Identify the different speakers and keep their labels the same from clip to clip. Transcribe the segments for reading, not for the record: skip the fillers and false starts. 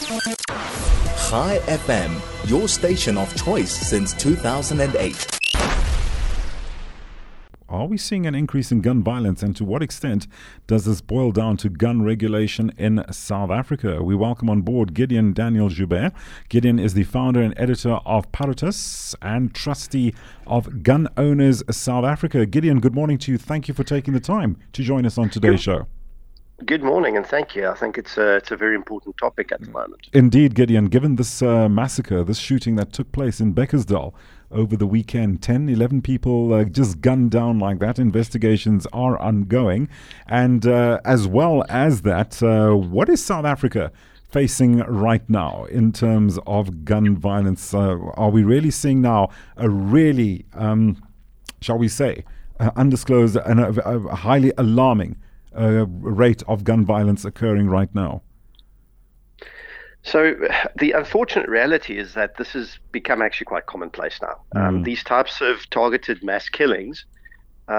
Speaker 1: High FM, your station of choice since 2008.
Speaker 2: Are we seeing an increase in gun violence, and to what extent does this boil down to gun regulation in South Africa? We welcome on board Gideon Daniel Joubert. Gideon is the founder and editor of Paritas and trustee of Gun Owners South Africa. Gideon, good morning to you. Thank you for taking the time to join us on today's show.
Speaker 3: Good morning, and thank you. I think it's a very important topic at the moment.
Speaker 2: Indeed, Gideon, given this massacre, this shooting that took place in Beckersdale over the weekend, 10, 11 people just gunned down like that. Investigations are ongoing. And as well as that, what is South Africa facing right now in terms of gun violence? Are we really seeing now a really, shall we say, undisclosed and a highly alarming rate of gun violence occurring right now?
Speaker 3: So the unfortunate reality is that this has become actually quite commonplace now. These types of targeted mass killings they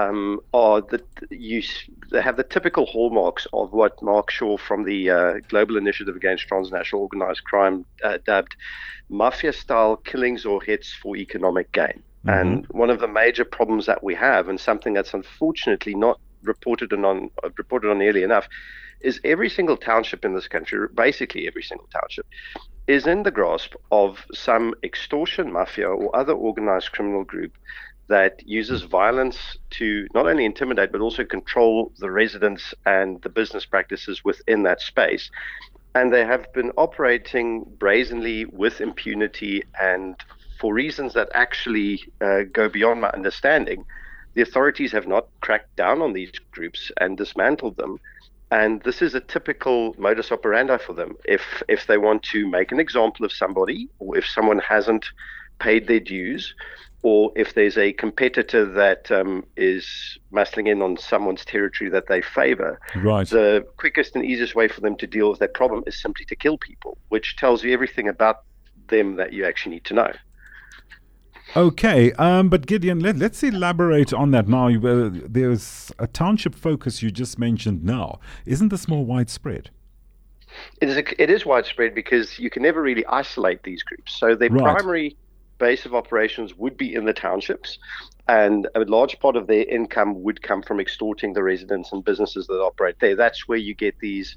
Speaker 3: have the typical hallmarks of what Mark Shaw from the Global Initiative Against Transnational Organized Crime dubbed mafia-style killings or hits for economic gain. And one of the major problems that we have, and something that's unfortunately not reported on nearly enough, is every single township in this country, basically every single township, is in the grasp of some extortion mafia or other organized criminal group that uses violence to not only intimidate but also control the residents and the business practices within that space. And they have been operating brazenly with impunity, and for reasons that actually go beyond my understanding. The authorities have not cracked down on these groups and dismantled them. And this is a typical modus operandi for them. If they want to make an example of somebody, or if someone hasn't paid their dues, or if there's a competitor that is muscling in on someone's territory that they favor,
Speaker 2: right,
Speaker 3: the quickest and easiest way for them to deal with that problem is simply to kill people, which tells you everything about them that you actually need to know.
Speaker 2: Okay, but Gideon, let's elaborate on that now. There's a township focus you just mentioned now. Isn't this more widespread?
Speaker 3: It is widespread because you can never really isolate these groups. So their primary base of operations would be in the townships, and a large part of their income would come from extorting the residents and businesses that operate there. That's where you get these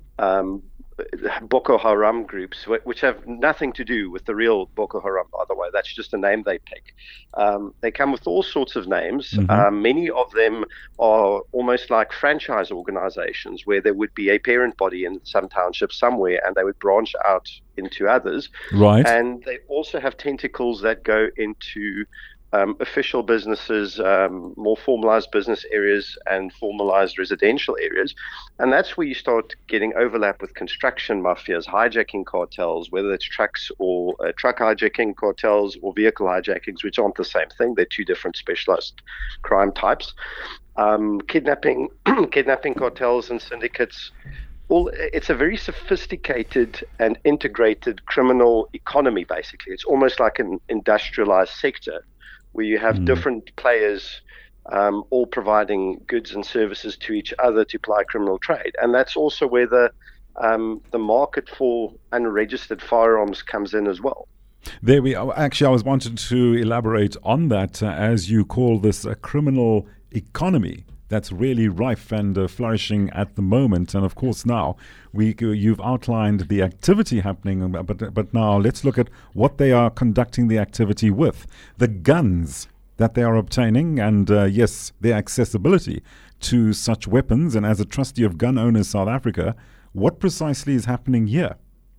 Speaker 3: Boko Haram groups, which have nothing to do with the real Boko Haram, by the way. That's just a name they pick. They come with all sorts of names. Many of them are almost like franchise organizations where there would be a parent body in some township somewhere, and they would branch out into others.
Speaker 2: Right.
Speaker 3: And they also have tentacles that go into official businesses, more formalized business areas and formalized residential areas. And that's where you start getting overlap with construction mafias, hijacking cartels, whether it's trucks or truck hijacking cartels or vehicle hijackings, which aren't the same thing. They're two different specialized crime types. Kidnapping cartels and syndicates. It's a very sophisticated and integrated criminal economy, basically. It's almost like an industrialized sector, where you have different players all providing goods and services to each other to ply criminal trade. And that's also where the market for unregistered firearms comes in as well.
Speaker 2: There we are. Actually, I was wanted to elaborate on that, as you call this a criminal economy that's really rife and flourishing at the moment. And of course now you've outlined the activity happening, but now let's look at what they are conducting the activity with. The guns that they are obtaining, and yes, their accessibility to such weapons. And as a trustee of Gun Owners South Africa, what precisely is happening here?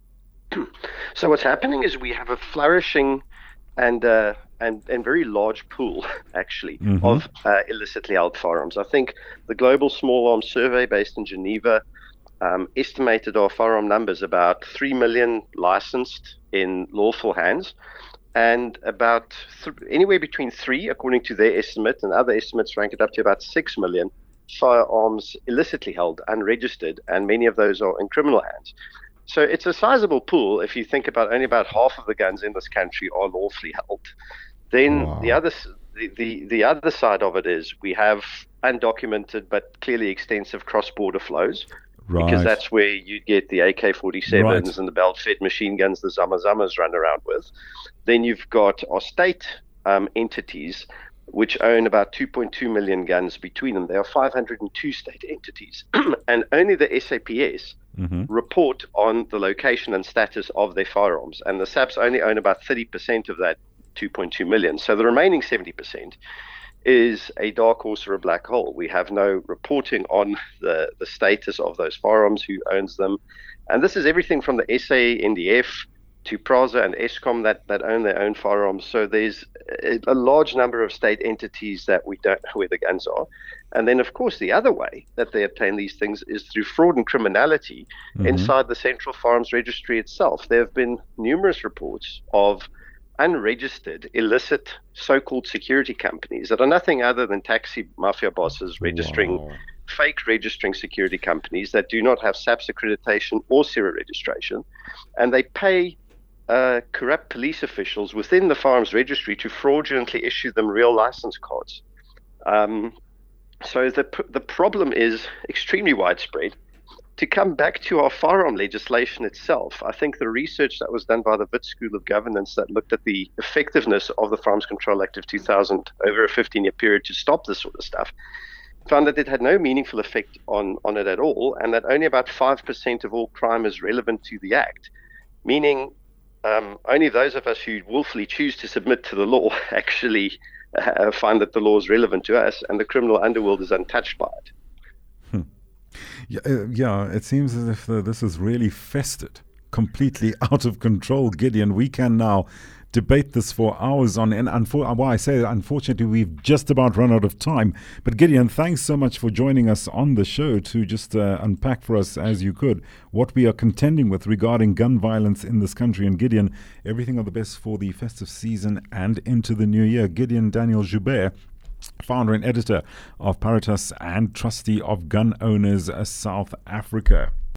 Speaker 3: So what's happening is we have a flourishing and very large pool, actually, of illicitly held firearms. I think the Global Small Arms Survey, based in Geneva, estimated our firearm numbers about 3 million licensed in lawful hands, and about anywhere between 3, according to their estimate, and other estimates rank it up to about 6 million firearms illicitly held, unregistered, and many of those are in criminal hands. So it's a sizable pool. If you think about only about half of the guns in this country are lawfully held. Then the other side of it is we have undocumented but clearly extensive cross-border flows.
Speaker 2: Right.
Speaker 3: because that's where you get the AK-47s
Speaker 2: Right.
Speaker 3: and the belt-fed machine guns the Zama-Zamas run around with. Then you've got our state entities, which own about 2.2 million guns between them. There are 502 state entities, and only the SAPS report on the location and status of their firearms. And the SAPs only own about 30% of that 2.2 million. So the remaining 70% is a dark horse or a black hole. We have no reporting on the status of those firearms, who owns them. And this is everything from the SANDF to PRASA and ESCOM that own their own firearms. So there's a large number of state entities that we don't know where the guns are. And then, of course, the other way that they obtain these things is through fraud and criminality inside the Central Firearms Registry itself. There have been numerous reports of unregistered, illicit, so-called security companies that are nothing other than taxi mafia bosses registering, fake registering security companies that do not have SAPS accreditation or serial registration, and they pay corrupt police officials within the firearms registry to fraudulently issue them real license cards. So the problem is extremely widespread. To come back to our firearm legislation itself, I think the research that was done by the Wits School of Governance that looked at the effectiveness of the Firearms Control Act of 2000 over a 15-year period to stop this sort of stuff found that it had no meaningful effect on it at all, and that only about 5% of all crime is relevant to the Act, meaning only those of us who willfully choose to submit to the law actually find that the law is relevant to us, and the criminal underworld is untouched by it.
Speaker 2: Yeah, it seems as if this is really festered, completely out of control, Gideon. We can now debate this for hours on end. I say unfortunately, we've just about run out of time. But Gideon, thanks so much for joining us on the show to just unpack for us, as you could, what we are contending with regarding gun violence in this country. And Gideon, everything of the best for the festive season and into the new year. Gideon Daniel Joubert, founder and editor of Paritas and trustee of Gun Owners South Africa.